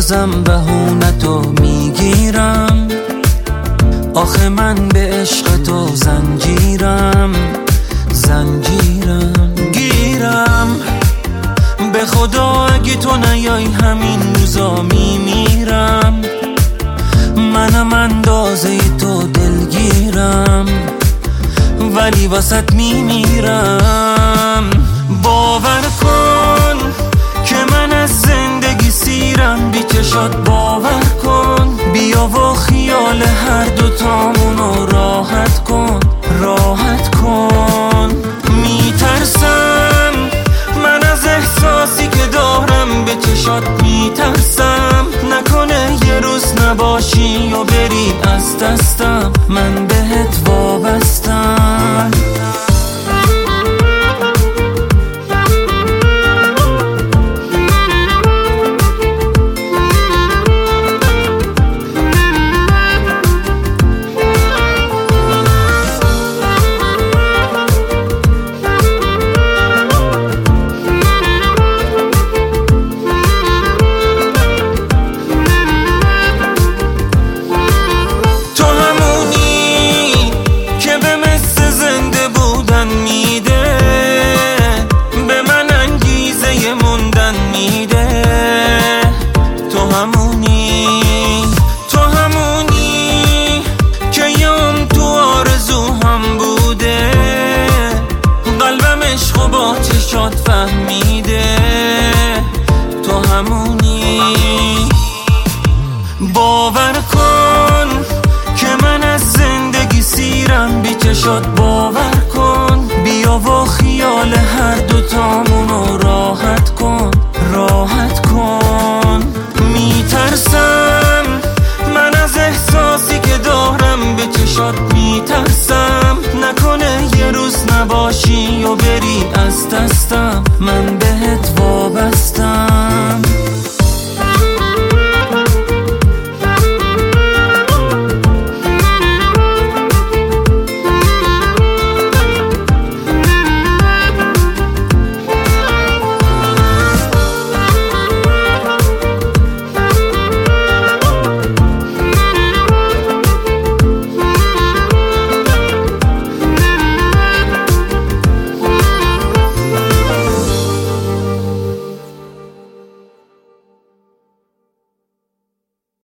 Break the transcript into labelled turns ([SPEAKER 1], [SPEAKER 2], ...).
[SPEAKER 1] بازم بهونتو میگیرم. آخه من به عشق تو زنجیرم گیرم. به خدا اگه تو نیای همین روزا میمیرم. منم اندازه تو دلگیرم ولی واسط میمیرم. باور کن که من از زندگی سیرم، بی چشات باور کن. بیا و خیال هر دوتامونو راحت کن میترسم من از احساسی که دارم، به چشات میترسم نکنه یه روز نباشی و بری از دستم. من بهت وابستم. تو همونی که یام تو آرزوهم بوده، قلبم عشقو با چشات فهمیده. تو همونی. باور کن که من از زندگی سیرم، بی چشات باور کن. بیا و خیال هر دوتامونو راحت کن